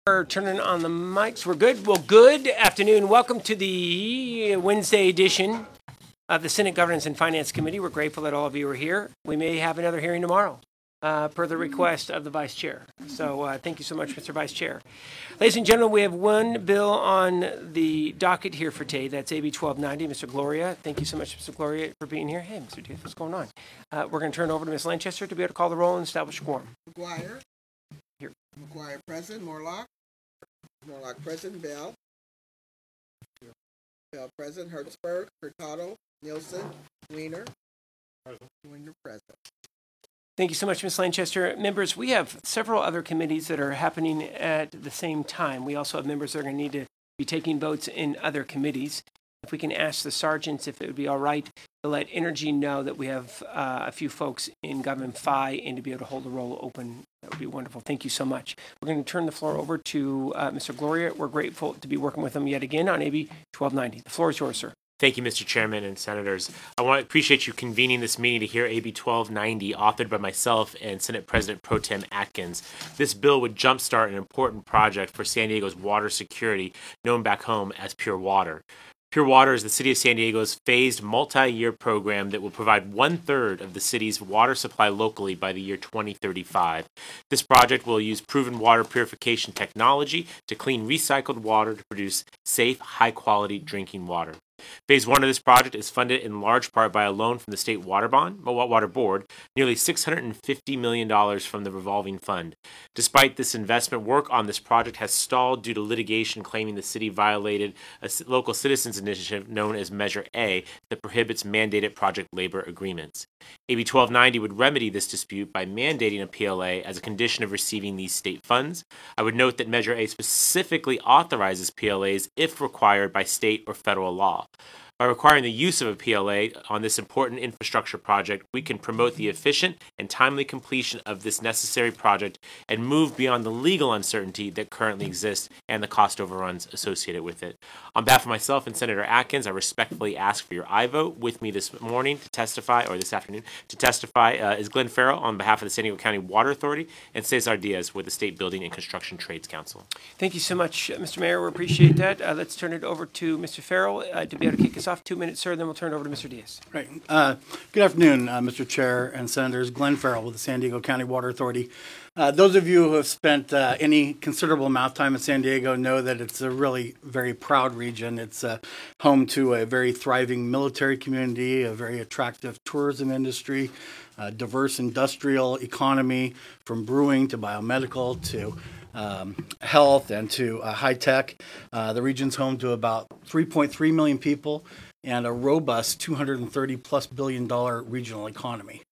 We're turning on the mics. We're good. Well, good afternoon. Welcome to the Wednesday edition of the Senate Governance and Finance Committee. We're grateful that all of you are here. We may have another hearing tomorrow per the request of the Vice Chair. So thank you so much, Mr. Vice Chair. Ladies and gentlemen, we have one bill on the docket here for today. That's AB 1290. Mr. Gloria, thank you so much, Mr. Gloria, for being here. Hey, Mr. Diaz, what's going on? We're going to turn it over to Ms. Lanchester to be able to call the roll and establish a quorum. McGuire. Here. McGuire present. Morlock. Morlock present. Bell. Bell present. Hertzberg. Hurtado. Nielsen. Weiner. Weiner present. Thank you so much, Ms. Lanchester. Members, we have several other committees that are happening at the same time. We also have members that are going to need to be taking votes in other committees. If we can ask the sergeants if it would be all right to let Energy know that we have a few folks in Government Phi and to be able to hold the roll open, that would be wonderful. Thank you so much. We're going to turn the floor over to Mr. Gloria. We're grateful to be working with him yet again on AB 1290. The floor is yours, sir. Thank you, Mr. Chairman and Senators. I want to appreciate you convening this meeting to hear AB 1290, authored by myself and Senate President Pro Tem Atkins. This bill would jumpstart an important project for San Diego's water security, known back home as Pure Water. Pure Water is the City of San Diego's phased multi-year program that will provide 1/3 of the city's water supply locally by the year 2035. This project will use proven water purification technology to clean recycled water to produce safe, high-quality drinking water. Phase 1 of this project is funded in large part by a loan from the State Water Board, nearly $650 million from the revolving fund. Despite this investment, work on this project has stalled due to litigation claiming the city violated a local citizens initiative known as Measure A that prohibits mandated project labor agreements. AB 1290 would remedy this dispute by mandating a PLA as a condition of receiving these state funds. I would note that Measure A specifically authorizes PLAs if required by state or federal law. By requiring the use of a PLA on this important infrastructure project, we can promote the efficient and timely completion of this necessary project and move beyond the legal uncertainty that currently exists and the cost overruns associated with it. On behalf of myself and Senator Atkins, I respectfully ask for your aye vote. With me this morning to testify, or this afternoon, to testify is Glenn Farrell on behalf of the San Diego County Water Authority and Cesar Diaz with the State Building and Construction Trades Council. Thank you so much, Mr. Mayor. We appreciate that. Let's turn it over to Mr. Farrell to be able to kick us off. 2 minutes, sir, then we'll turn it over to Mr. Diaz. Right. Good afternoon, Mr. Chair and Senators. Glenn Farrell with the San Diego County Water Authority. Those of you who have spent any considerable amount of time in San Diego know that it's a really very proud region. It's home to a very thriving military community, a very attractive tourism industry, a diverse industrial economy, from brewing to biomedical to health and to high tech. The region's home to about 3.3 million people and a robust $230+ billion regional economy.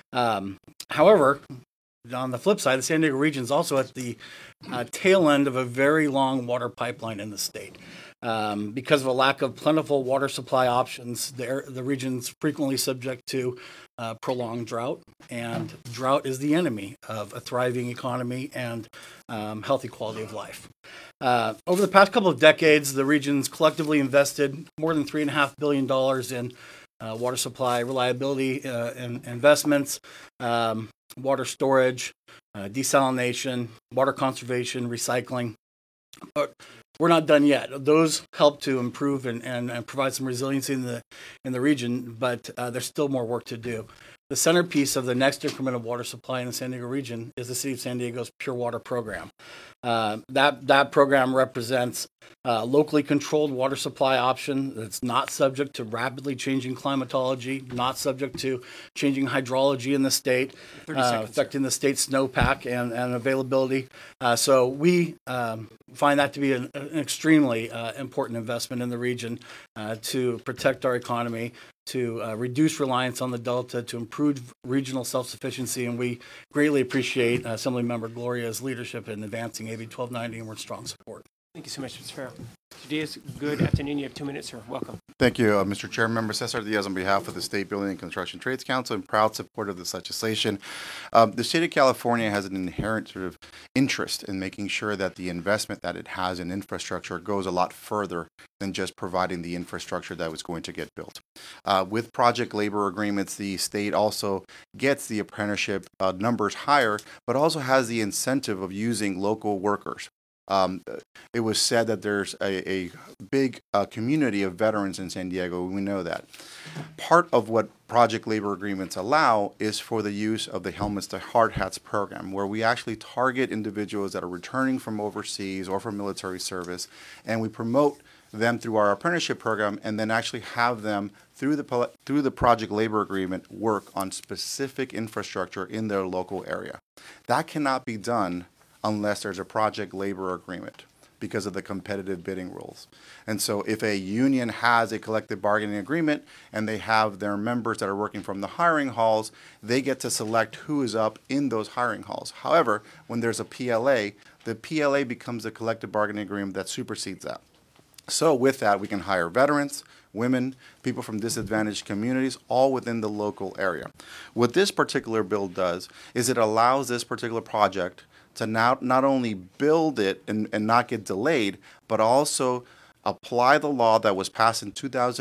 However, on the flip side, the San Diego region is also at the tail end of a very long water pipeline in the state. Because of a lack of plentiful water supply options, the region's frequently subject to prolonged drought, and drought is the enemy of a thriving economy and healthy quality of life. Over the past couple of decades, the region's collectively invested more than $3.5 billion in water supply reliability investments, water storage, desalination, water conservation, recycling. But we're not done yet. Those help to improve and provide some resiliency in the region, but there's still more work to do. The centerpiece of the next increment of water supply in the San Diego region is the City of San Diego's Pure Water program. That program represents locally controlled water supply option that's not subject to rapidly changing climatology, not subject to changing hydrology in the state, affecting the state's snowpack and availability. So we find that to be an extremely important investment in the region to protect our economy, to reduce reliance on the Delta, to improve regional self-sufficiency, and we greatly appreciate Assemblymember Gloria's leadership in advancing AB 1290, and we're in strong support. Thank you so much, Mr. Farrell. Mr. Diaz, good afternoon. You have 2 minutes, sir. Welcome. Thank you, Mr. Chair. Member Cesar Diaz on behalf of the State Building and Construction Trades Council, and proud supporter of this legislation. The state of California has an inherent sort of interest in making sure that the investment that it has in infrastructure goes a lot further than just providing the infrastructure that was going to get built. With project labor agreements, the state also gets the apprenticeship numbers higher, but also has the incentive of using local workers. Um, it was said that there's a big community of veterans in San Diego. We know that. Part of what project labor agreements allow is for the use of the Helmets to Hard Hats program, where we actually target individuals that are returning from overseas or from military service, and we promote them through our apprenticeship program, and then actually have them through the project labor agreement work on specific infrastructure in their local area. That cannot be done unless there's a project labor agreement because of the competitive bidding rules. And so if a union has a collective bargaining agreement and they have their members that are working from the hiring halls, they get to select who is up in those hiring halls. However, when there's a PLA, the PLA becomes a collective bargaining agreement that supersedes that. So with that, we can hire veterans, women, people from disadvantaged communities, all within the local area. What this particular bill does is it allows this particular project to not only build it and not get delayed, but also apply the law that was passed in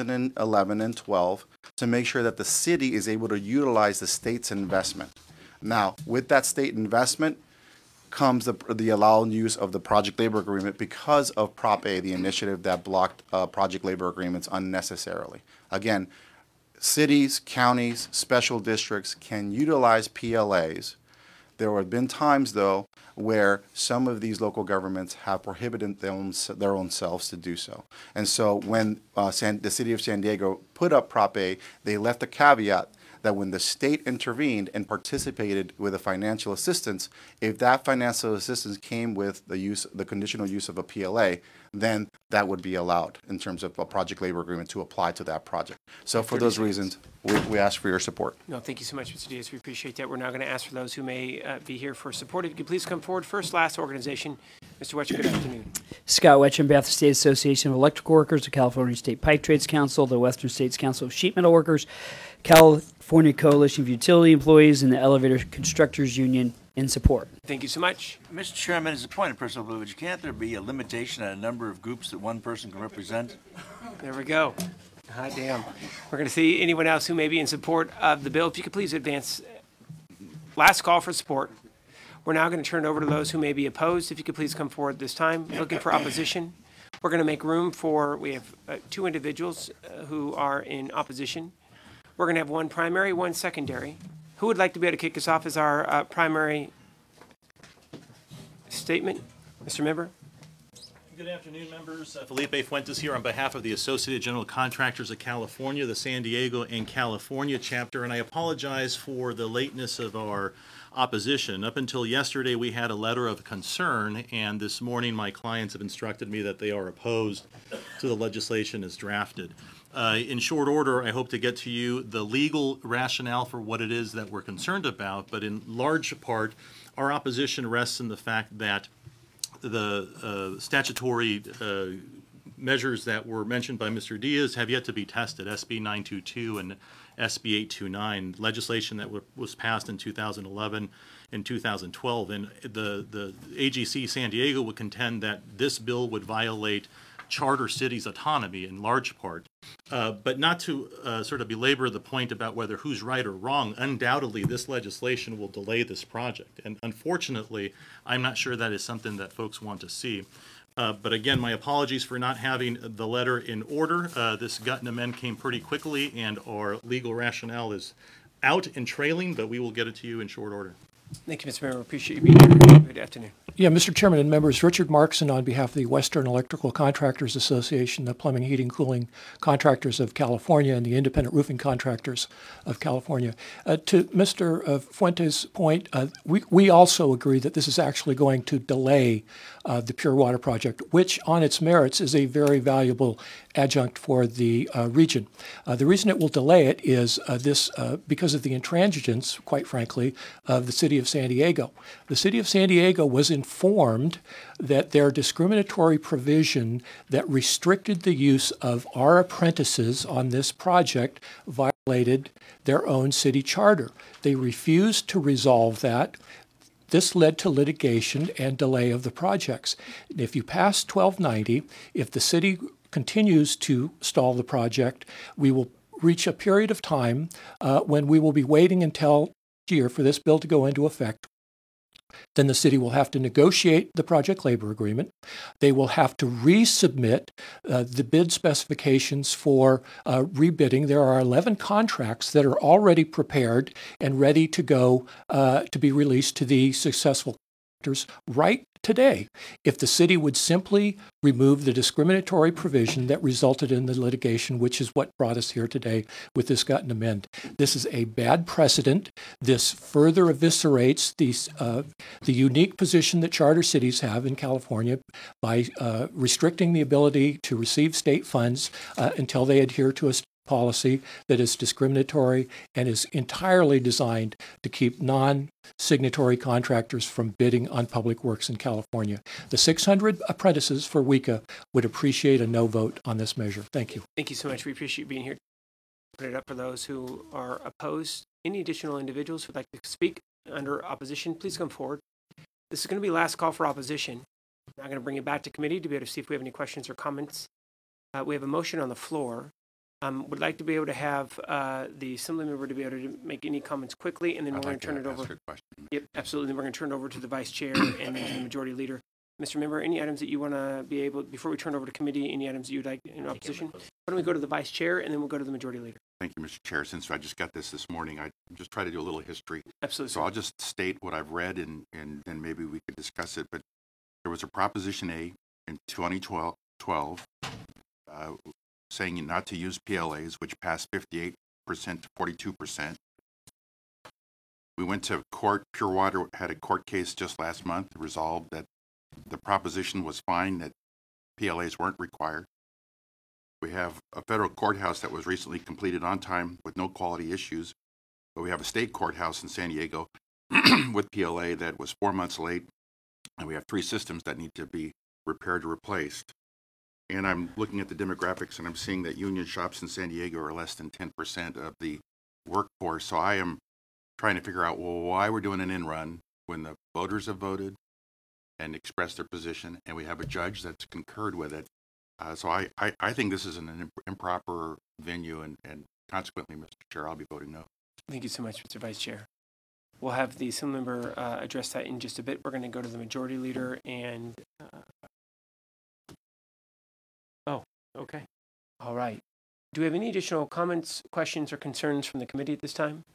2011 and 12 to make sure that the city is able to utilize the state's investment. Now, with that state investment comes the allowed use of the project labor agreement because of Prop A, the initiative that blocked project labor agreements unnecessarily. Again, cities, counties, special districts can utilize PLAs. There have been times, though, where some of these local governments have prohibited their own selves to do so. And so when the city of San Diego put up Prop A, they left a caveat that when the state intervened and participated with a financial assistance, if that financial assistance came with the conditional use of a PLA, then that would be allowed in terms of a project labor agreement to apply to that project. So for those reasons, we ask for your support. No, thank you so much, Mr. Diaz. We appreciate that. We're now going to ask for those who may be here for support. If you could please come forward. First, last organization. Mr. Wetcher, good afternoon. Scott Wetch on behalf of the State Association of Electrical Workers, the California State Pipe Trades Council, the Western States Council of Sheet Metal Workers, California Coalition of Utility Employees, and the Elevator Constructors Union in support. Thank you so much. Mr. Chairman, as a point of personal privilege, can't there be a limitation on a number of groups that one person can represent? There we go. Hot damn. We're going to see anyone else who may be in support of the bill. If you could please advance. Last call for support. We're now going to turn it over to those who may be opposed. If you could please come forward this time. Looking for opposition. We're going to make room for, we have two individuals who are in opposition. We're going to have one primary, one secondary. Who would like to be able to kick us off as our primary statement? Mr. Member? Good afternoon, members. Felipe Fuentes here on behalf of the Associated General Contractors of California, the San Diego and California chapter, and I apologize for the lateness of our opposition. Up until yesterday, we had a letter of concern, and this morning my clients have instructed me that they are opposed to the legislation as drafted. In short order, I hope to get to you the legal rationale for what it is that we're concerned about, but in large part, our opposition rests in the fact that the statutory measures that were mentioned by Mr. Diaz have yet to be tested, SB 922 and SB 829, legislation that was passed in 2011 and 2012. And the AGC San Diego would contend that this bill would violate charter cities' autonomy in large part. But not to sort of belabor the point about whether who's right or wrong, undoubtedly this legislation will delay this project. And unfortunately, I'm not sure that is something that folks want to see. But again, my apologies for not having the letter in order. This gut and amend came pretty quickly, and our legal rationale is out and trailing, but we will get it to you in short order. Thank you, Mr. Member. Appreciate you being here. Good afternoon. Yeah, Mr. Chairman and members, Richard Markson on behalf of the Western Electrical Contractors Association, the Plumbing, Heating, Cooling Contractors of California, and the Independent Roofing Contractors of California. To Mr. Fuentes' point, we also agree that this is actually going to delay the Pure Water Project, which on its merits is a very valuable adjunct for the region. The reason it will delay it is because of the intransigence, quite frankly, of the city of San Diego. The city of San Diego was informed that their discriminatory provision that restricted the use of our apprentices on this project violated their own city charter. They refused to resolve that. This led to litigation and delay of the projects. If you pass 1290, if the city continues to stall the project, we will reach a period of time when we will be waiting until next year for this bill to go into effect, then the city will have to negotiate the project labor agreement. They will have to resubmit the bid specifications for rebidding. There are 11 contracts that are already prepared and ready to go to be released to the successful contractors right today. If the city would simply remove the discriminatory provision that resulted in the litigation, which is what brought us here today with this gut and amend. This is a bad precedent. This further eviscerates the unique position that charter cities have in California by restricting the ability to receive state funds until they adhere to a policy that is discriminatory and is entirely designed to keep non-signatory contractors from bidding on public works in California. The 600 apprentices for WICA would appreciate a no vote on this measure. Thank you. Thank you so much. We appreciate you being here. Put it up for those who are opposed. Any additional individuals who would like to speak under opposition, please come forward. This is going to be last call for opposition. I'm going to bring it back to committee to be able to see if we have any questions or comments. We have a motion on the floor. Would like to be able to have the assembly member to be able to make any comments quickly, and then we're going to turn it over. Yep, absolutely. Then we're going to turn it over to the vice chair and then to the majority leader. Mr. Member, any items that you want to be able, before we turn over to committee, any items that you'd like in opposition? Why don't we go to the vice chair, and then we'll go to the majority leader. Thank you, Mr. Chair. Since I just got this morning, I just try to do a little history. Absolutely. So I'll just state what I've read, and then maybe we could discuss it. But there was a Proposition A in 2012 saying not to use PLAs, which passed 58% to 42%. We went to court. Pure Water had a court case just last month, resolved that the proposition was fine, that PLAs weren't required. We have a federal courthouse that was recently completed on time with no quality issues, but we have a state courthouse in San Diego with PLA that was 4 months late, and we have 3 systems that need to be repaired or replaced. And I'm looking at the demographics, and I'm seeing that union shops in San Diego are less than 10% of the workforce. So I am trying to figure out, well, why we're doing an in-run when the voters have voted and expressed their position, and we have a judge that's concurred with it. So I think this is an improper venue, and consequently, Mr. Chair, I'll be voting no. Thank you so much, Mr. Vice Chair. We'll have the assembly member address that in just a bit. We're going to go to the majority leader and... Okay. All right. Do we have any additional comments, questions, or concerns from the committee at this time?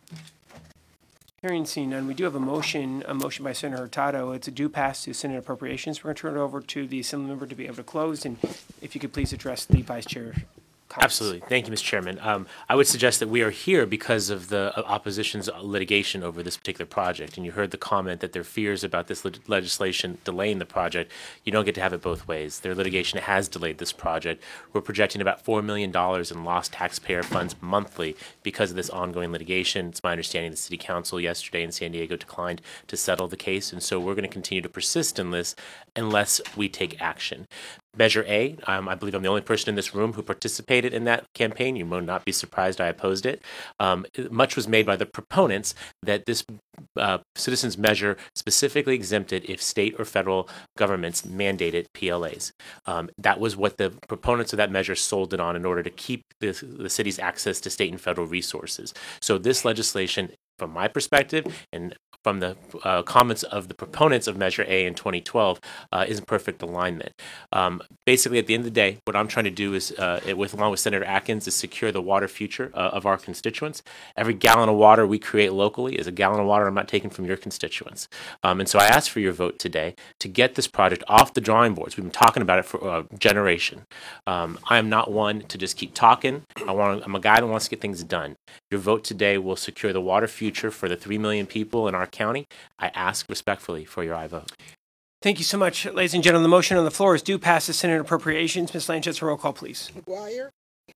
Hearing seen none, we do have a motion by Senator Hurtado. It's a due pass to Senate Appropriations. We're going to turn it over to the assembly member to be able to close, and if you could please address the vice chair. Comments. Absolutely. Thank you, Mr. Chairman. I would suggest that we are here because of the opposition's litigation over this particular project. And you heard the comment that their fears about this legislation delaying the project. You don't get to have it both ways. Their litigation has delayed this project. We're projecting about $4 million in lost taxpayer funds monthly because of this ongoing litigation. It's my understanding the City Council yesterday in San Diego declined to settle the case. And so we're going to continue to persist in this unless we take action. Measure A, I believe I'm the only person in this room who participated in that campaign. You will not be surprised I opposed it. Much was made by the proponents that this citizens measure specifically exempted if state or federal governments mandated PLAs. That was what the proponents of that measure sold it on in order to keep the city's access to state and federal resources. So this legislation, from my perspective, and from the comments of the proponents of Measure A in 2012, is in perfect alignment. Basically, at the end of the day, what I'm trying to do is, along with Senator Atkins, is secure the water future of our constituents. Every gallon of water we create locally is a gallon of water I'm not taking from your constituents. And so I ask for your vote today to get this project off the drawing boards. We've been talking about it for a generation. I am not one to just keep talking. I'm a guy that wants to get things done. Your vote today will secure the water future for the 3 million people in our county. I ask respectfully for your aye vote. Thank you so much, ladies and gentlemen. The motion on the floor is due pass the Senate Appropriations. Ms. Lanchester, roll call, please. McGuire.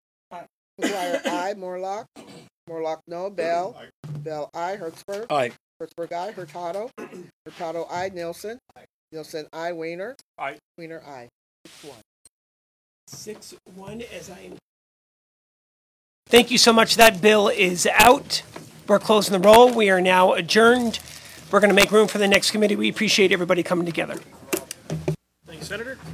McGuire, aye. Morlock. Morlock, no. Bell. Bell, aye. Hertzberg. Aye. Hertzberg, aye. Hurtado. Hurtado, aye. Nielsen. Nielsen, aye. Weiner. Aye. Weiner, aye. 6-1. 6-1 as I am. Thank you so much. That bill is out. We're closing the roll. We are now adjourned. We're going to make room for the next committee. We appreciate everybody coming together. Thank you, Senator.